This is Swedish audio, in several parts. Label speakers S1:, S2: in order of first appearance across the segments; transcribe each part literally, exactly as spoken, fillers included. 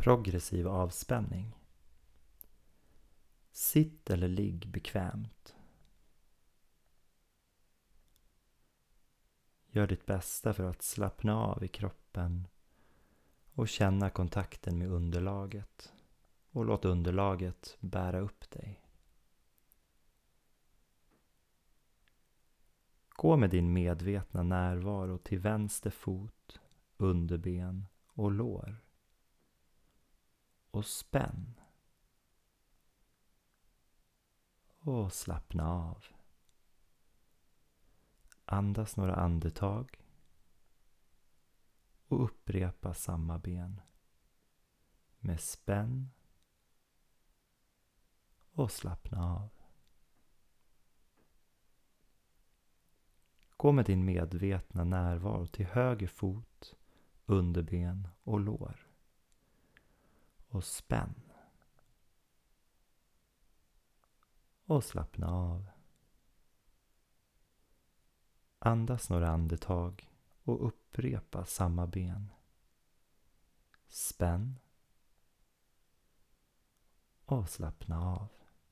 S1: Progressiv avspänning. Sitt eller ligg bekvämt. Gör ditt bästa för att slappna av i kroppen och känna kontakten med underlaget och låt underlaget bära upp dig. Gå med din medvetna närvaro till vänster fot, underben och lår. Och spänn. Och slappna av. Andas några andetag. Och upprepa samma ben. Med spänn. Och slappna av. Gå med din medvetna närvaro till höger fot, underben och lår. Och spänn. Och slappna av. Andas några andetag och upprepa samma ben. Spänn. Och slappna av.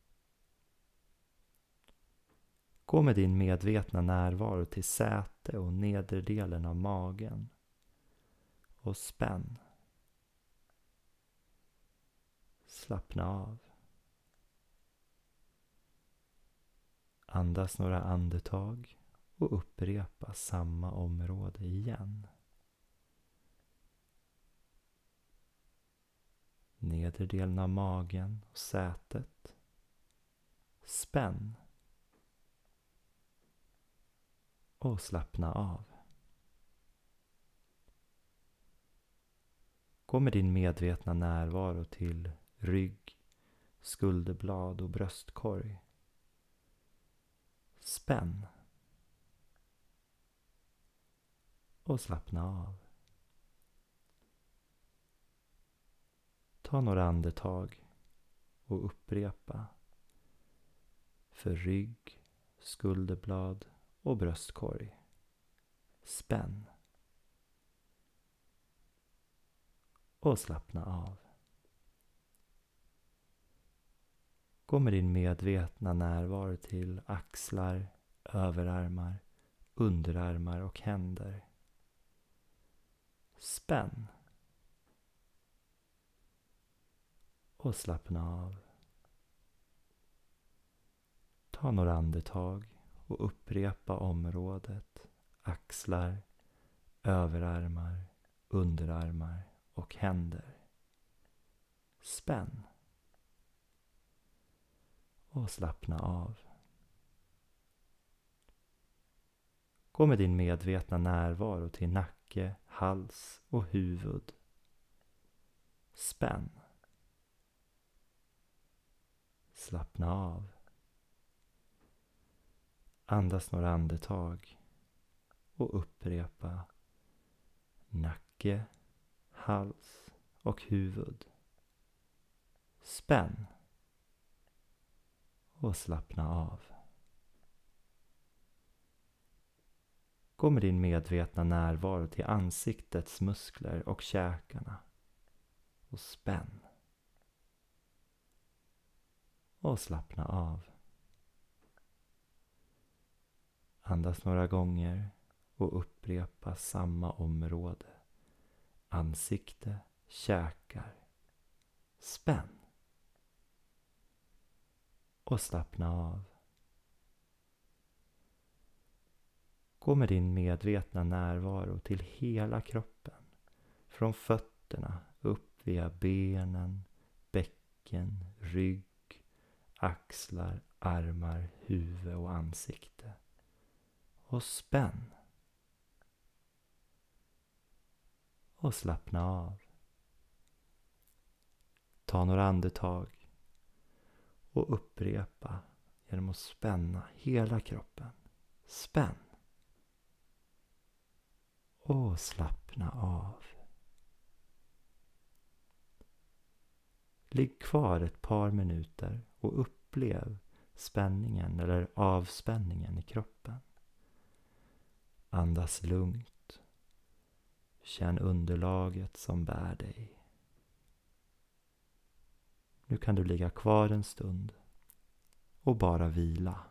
S1: Gå med din medvetna närvaro till säte och nederdelen av magen. Och spänn. Slappna av. Andas några andetag och upprepa samma område igen. Nederdelen av magen och sätet. Spänn. Och slappna av. Gå med din medvetna närvaro till rygg, skulderblad och bröstkorg. Spänn. Och slappna av. Ta några andetag och upprepa för rygg, skulderblad och bröstkorg. Spänn. Och slappna av. Gå med din medvetna närvaro till axlar, överarmar, underarmar och händer. Spänn. Och slappna av. Ta några andetag och upprepa området axlar, överarmar, underarmar och händer. Spänn. Och slappna av. Gå med din medvetna närvaro till nacke, hals och huvud. Spänn. Slappna av. Andas några andetag och upprepa nacke, hals och huvud. Spänn. Och slappna av. Gå med din medvetna närvaro till ansiktets muskler och käkarna. Och spänn. Och slappna av. Andas några gånger och upprepa samma område. Ansikte, käkar. Spänn. Och slappna av. Gå med din medvetna närvaro till hela kroppen. Från fötterna upp via benen, bäcken, rygg, axlar, armar, huvud och ansikte. Och spänn. Och slappna av. Ta några andetag och upprepa genom att spänna hela kroppen. Spänn. Och slappna av. Ligg kvar ett par minuter och upplev spänningen eller avspänningen i kroppen. Andas lugnt. Känn underlaget som bär dig. Nu kan du ligga kvar en stund och bara vila.